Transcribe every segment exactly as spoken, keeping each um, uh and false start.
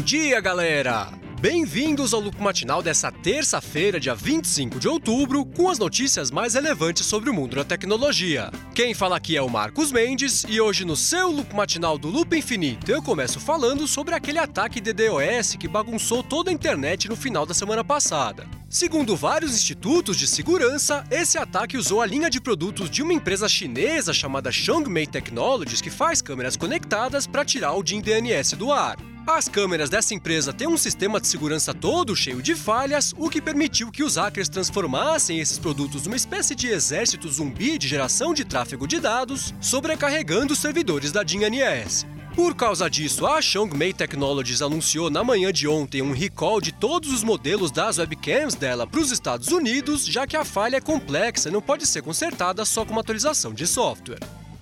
dia, galera! Bem-vindos ao Loop Matinal dessa terça-feira, dia vinte e cinco de outubro, com as notícias mais relevantes sobre o mundo da tecnologia. Quem fala aqui é o Marcos Mendes e hoje no seu Loop Matinal do Loop Infinito eu começo falando sobre aquele ataque de DDoS que bagunçou toda a internet no final da semana passada. Segundo vários institutos de segurança, esse ataque usou a linha de produtos de uma empresa chinesa chamada Xiongmei Technologies que faz câmeras conectadas para tirar o DIN D N S do ar. As câmeras dessa empresa têm um sistema de segurança todo cheio de falhas, o que permitiu que os hackers transformassem esses produtos numa espécie de exército zumbi de geração de tráfego de dados, sobrecarregando os servidores da DIN N S. Por causa disso, a Xiongmei Technologies anunciou na manhã de ontem um recall de todos os modelos das webcams dela para os Estados Unidos, já que a falha é complexa e não pode ser consertada só com uma atualização de software.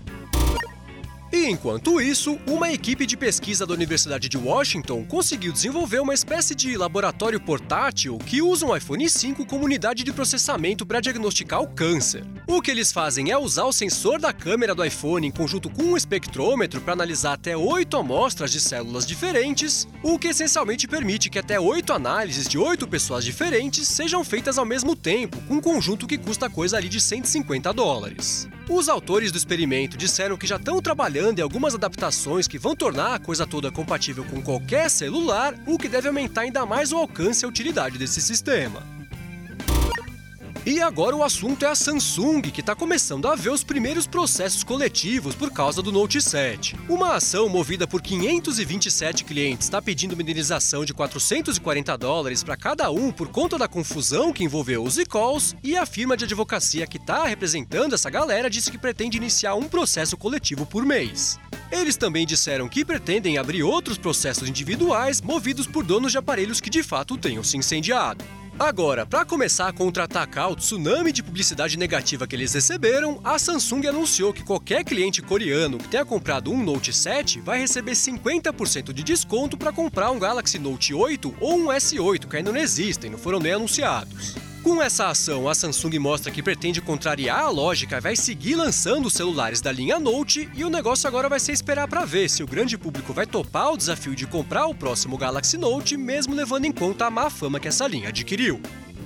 E enquanto isso, uma equipe de pesquisa da Universidade de Washington conseguiu desenvolver uma espécie de laboratório portátil que usa um iPhone cinco como unidade de processamento para diagnosticar o câncer. O que eles fazem é usar o sensor da câmera do iPhone em conjunto com um espectrômetro para analisar até oito amostras de células diferentes, o que essencialmente permite que até oito análises de oito pessoas diferentes sejam feitas ao mesmo tempo, com um conjunto que custa coisa ali de cento e cinquenta dólares. Os autores do experimento disseram que já estão trabalhando em algumas adaptações que vão tornar a coisa toda compatível com qualquer celular, o que deve aumentar ainda mais o alcance e a utilidade desse sistema. E agora o assunto é a Samsung, que está começando a ver os primeiros processos coletivos por causa do Note sete. Uma ação movida por quinhentos e vinte e sete clientes está pedindo uma indenização de quatrocentos e quarenta dólares para cada um por conta da confusão que envolveu os recalls, e a firma de advocacia que está representando essa galera disse que pretende iniciar um processo coletivo por mês. Eles também disseram que pretendem abrir outros processos individuais movidos por donos de aparelhos que de fato tenham se incendiado. Agora, para começar a contra-atacar o tsunami de publicidade negativa que eles receberam, a Samsung anunciou que qualquer cliente coreano que tenha comprado um Note sete vai receber cinquenta por cento de desconto para comprar um Galaxy Note oito ou um S oito, que ainda não existem, não foram nem anunciados. Com essa ação, a Samsung mostra que pretende contrariar a lógica e vai seguir lançando os celulares da linha Note, e o negócio agora vai ser esperar para ver se o grande público vai topar o desafio de comprar o próximo Galaxy Note, mesmo levando em conta a má fama que essa linha adquiriu.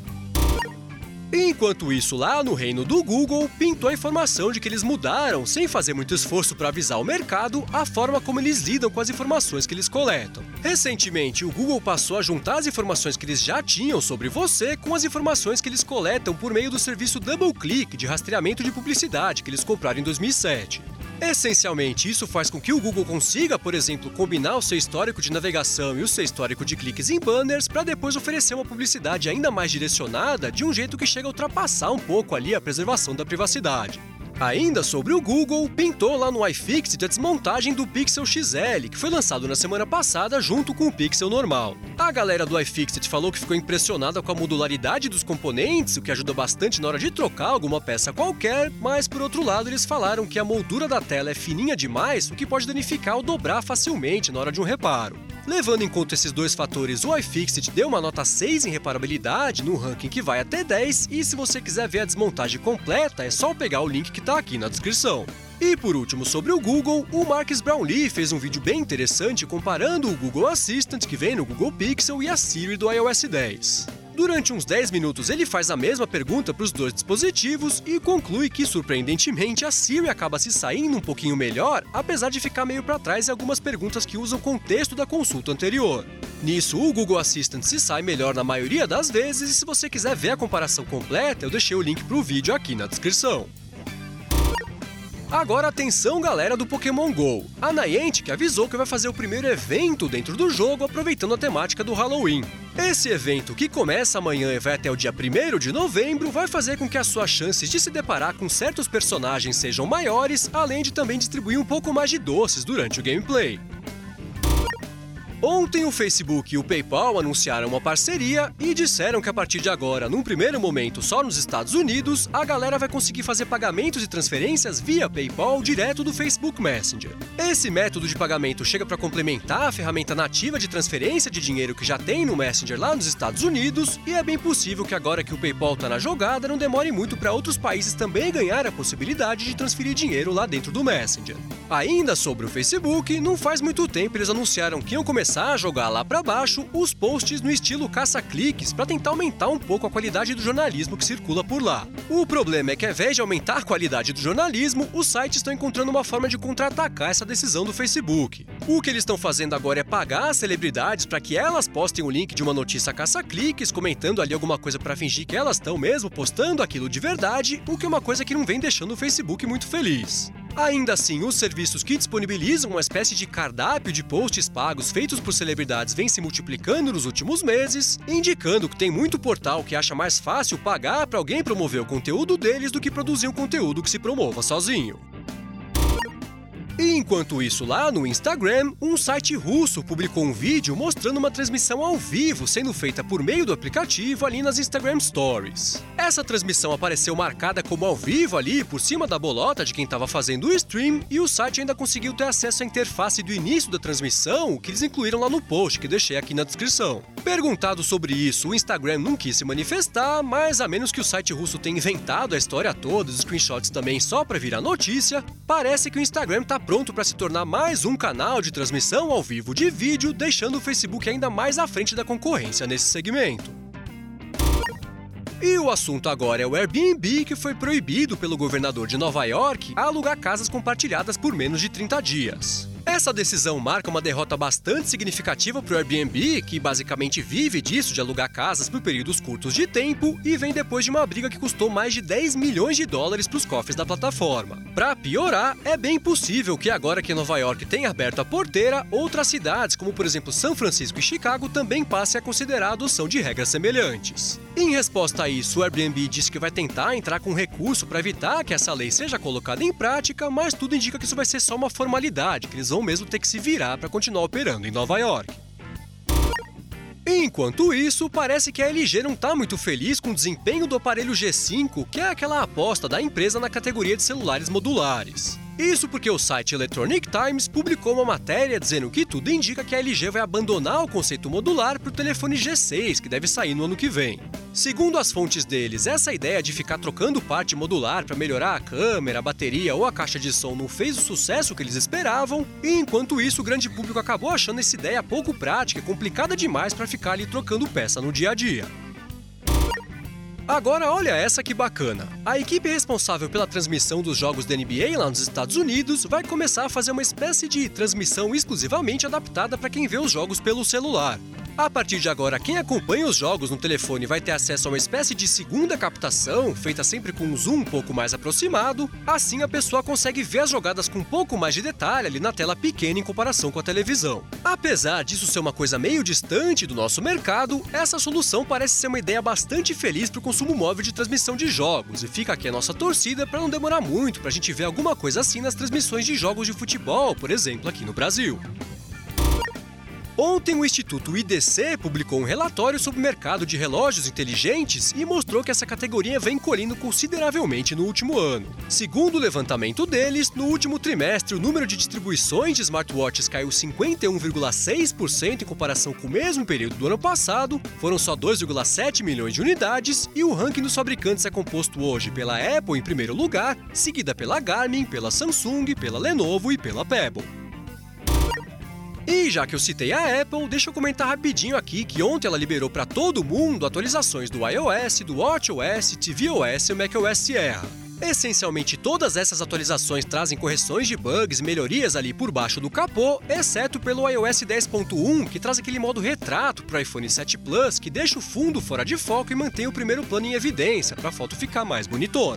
Enquanto isso, lá no reino do Google, pintou a informação de que eles mudaram, sem fazer muito esforço para avisar o mercado, a forma como eles lidam com as informações que eles coletam. Recentemente, o Google passou a juntar as informações que eles já tinham sobre você com as informações que eles coletam por meio do serviço DoubleClick de rastreamento de publicidade que eles compraram em dois mil e sete. Essencialmente, isso faz com que o Google consiga, por exemplo, combinar o seu histórico de navegação e o seu histórico de cliques em banners para depois oferecer uma publicidade ainda mais direcionada de um jeito que chega a ultrapassar um pouco ali a preservação da privacidade. Ainda sobre o Google, pintou lá no iFixit a desmontagem do Pixel X L, que foi lançado na semana passada junto com o Pixel normal. A galera do iFixit falou que ficou impressionada com a modularidade dos componentes, o que ajuda bastante na hora de trocar alguma peça qualquer, mas por outro lado eles falaram que a moldura da tela é fininha demais, o que pode danificar ou dobrar facilmente na hora de um reparo. Levando em conta esses dois fatores, o iFixit deu uma nota seis em reparabilidade, num ranking que vai até dez, e se você quiser ver a desmontagem completa, é só pegar o link que está aqui na descrição. E por último, sobre o Google, o Marques Brownlee fez um vídeo bem interessante comparando o Google Assistant que vem no Google Pixel e a Siri do i O S dez. Durante uns dez minutos ele faz a mesma pergunta para os dois dispositivos e conclui que, surpreendentemente, a Siri acaba se saindo um pouquinho melhor, apesar de ficar meio para trás em algumas perguntas que usam o contexto da consulta anterior. Nisso, o Google Assistant se sai melhor na maioria das vezes, e se você quiser ver a comparação completa, eu deixei o link para o vídeo aqui na descrição. Agora atenção, galera do Pokémon GO. A Niantic avisou que vai fazer o primeiro evento dentro do jogo aproveitando a temática do Halloween. Esse evento, que começa amanhã e vai até o dia primeiro de novembro, vai fazer com que as suas chances de se deparar com certos personagens sejam maiores, além de também distribuir um pouco mais de doces durante o gameplay. Ontem, o Facebook e o PayPal anunciaram uma parceria e disseram que a partir de agora, num primeiro momento só nos Estados Unidos, a galera vai conseguir fazer pagamentos e transferências via PayPal direto do Facebook Messenger. Esse método de pagamento chega para complementar a ferramenta nativa de transferência de dinheiro que já tem no Messenger lá nos Estados Unidos, e é bem possível que agora que o PayPal está na jogada, não demore muito para outros países também ganhar a possibilidade de transferir dinheiro lá dentro do Messenger. Ainda sobre o Facebook, não faz muito tempo eles anunciaram que iam começar começar a jogar lá para baixo os posts no estilo caça-cliques para tentar aumentar um pouco a qualidade do jornalismo que circula por lá. O problema é que, ao invés de aumentar a qualidade do jornalismo, os sites estão encontrando uma forma de contra-atacar essa decisão do Facebook. O que eles estão fazendo agora é pagar as celebridades para que elas postem o link de uma notícia caça-cliques, comentando ali alguma coisa para fingir que elas estão mesmo postando aquilo de verdade, o que é uma coisa que não vem deixando o Facebook muito feliz. Ainda assim, os serviços que disponibilizam uma espécie de cardápio de posts pagos feitos por celebridades vêm se multiplicando nos últimos meses, indicando que tem muito portal que acha mais fácil pagar para alguém promover o conteúdo deles do que produzir um conteúdo que se promova sozinho. E enquanto isso, lá no Instagram, um site russo publicou um vídeo mostrando uma transmissão ao vivo sendo feita por meio do aplicativo ali nas Instagram Stories. Essa transmissão apareceu marcada como ao vivo ali por cima da bolota de quem estava fazendo o stream, e o site ainda conseguiu ter acesso à interface do início da transmissão, que eles incluíram lá no post que deixei aqui na descrição. Perguntado sobre isso, o Instagram não quis se manifestar, mas a menos que o site russo tenha inventado a história toda, os screenshots também só para virar notícia, parece que o Instagram tá pronto para se tornar mais um canal de transmissão ao vivo de vídeo, deixando o Facebook ainda mais à frente da concorrência nesse segmento. E o assunto agora é o Airbnb, que foi proibido pelo governador de Nova York a alugar casas compartilhadas por menos de trinta dias. Essa decisão marca uma derrota bastante significativa para o Airbnb, que basicamente vive disso de alugar casas por períodos curtos de tempo, e vem depois de uma briga que custou mais de dez milhões de dólares para os cofres da plataforma. Para piorar, é bem possível que agora que Nova York tenha aberto a porteira, outras cidades, como por exemplo São Francisco e Chicago, também passem a considerar a adoção de regras semelhantes. Em resposta a isso, o Airbnb disse que vai tentar entrar com recurso para evitar que essa lei seja colocada em prática, mas tudo indica que isso vai ser só uma formalidade, que eles vão mesmo ter que se virar para continuar operando em Nova York. Enquanto isso, parece que a L G não está muito feliz com o desempenho do aparelho G cinco, que é aquela aposta da empresa na categoria de celulares modulares. Isso porque o site Electronic Times publicou uma matéria dizendo que tudo indica que a L G vai abandonar o conceito modular para o telefone G seis, que deve sair no ano que vem. Segundo as fontes deles, essa ideia de ficar trocando parte modular para melhorar a câmera, a bateria ou a caixa de som não fez o sucesso que eles esperavam, e enquanto isso o grande público acabou achando essa ideia pouco prática e complicada demais para ficar ali trocando peça no dia a dia. Agora olha essa que bacana. A equipe responsável pela transmissão dos jogos da N B A lá nos Estados Unidos vai começar a fazer uma espécie de transmissão exclusivamente adaptada para quem vê os jogos pelo celular. A partir de agora, quem acompanha os jogos no telefone vai ter acesso a uma espécie de segunda captação, feita sempre com um zoom um pouco mais aproximado. Assim, a pessoa consegue ver as jogadas com um pouco mais de detalhe ali na tela pequena em comparação com a televisão. Apesar disso ser uma coisa meio distante do nosso mercado, essa solução parece ser uma ideia bastante feliz para o consumo móvel de transmissão de jogos, e fica aqui a nossa torcida para não demorar muito para a gente ver alguma coisa assim nas transmissões de jogos de futebol, por exemplo, aqui no Brasil. Ontem, o Instituto I D C publicou um relatório sobre o mercado de relógios inteligentes e mostrou que essa categoria vem colhendo consideravelmente no último ano. Segundo o levantamento deles, no último trimestre, o número de distribuições de smartwatches caiu cinquenta e um vírgula seis por cento em comparação com o mesmo período do ano passado, foram só dois vírgula sete milhões de unidades, e o ranking dos fabricantes é composto hoje pela Apple em primeiro lugar, seguida pela Garmin, pela Samsung, pela Lenovo e pela Pebble. E já que eu citei a Apple, deixa eu comentar rapidinho aqui que ontem ela liberou para todo mundo atualizações do iOS, do watchOS, tvOS e o macOS Sierra. Essencialmente todas essas atualizações trazem correções de bugs e melhorias ali por baixo do capô, exceto pelo iOS dez ponto um, que traz aquele modo retrato para o iPhone sete Plus, que deixa o fundo fora de foco e mantém o primeiro plano em evidência, para a foto ficar mais bonitona.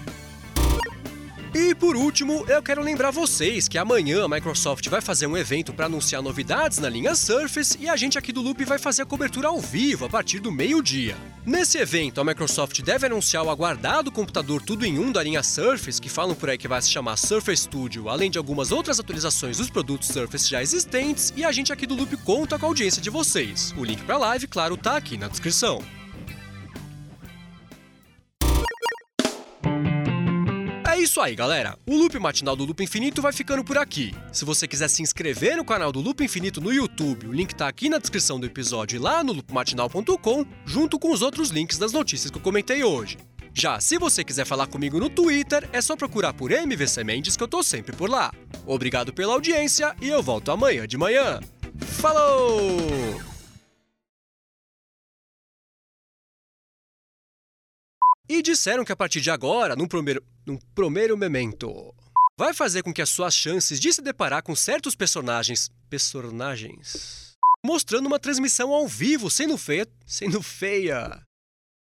E por último, eu quero lembrar vocês que amanhã a Microsoft vai fazer um evento para anunciar novidades na linha Surface, e a gente aqui do Loop vai fazer a cobertura ao vivo a partir do meio-dia. Nesse evento, a Microsoft deve anunciar o aguardado computador tudo em um da linha Surface, que falam por aí que vai se chamar Surface Studio, além de algumas outras atualizações dos produtos Surface já existentes, e a gente aqui do Loop conta com a audiência de vocês. O link para a live, claro, tá aqui na descrição. É isso aí, galera. O Loop Matinal do Loop Infinito vai ficando por aqui. Se você quiser se inscrever no canal do Loop Infinito no YouTube, o link tá aqui na descrição do episódio e lá no loop matinal ponto com, junto com os outros links das notícias que eu comentei hoje. Já se você quiser falar comigo no Twitter, é só procurar por M V C Mendes, que eu tô sempre por lá. Obrigado pela audiência e eu volto amanhã de manhã. Falou! E disseram que a partir de agora, num primeiro, num primeiro momento, vai fazer com que as suas chances de se deparar com certos personagens... Personagens... Mostrando uma transmissão ao vivo, sendo feia... Sendo feia...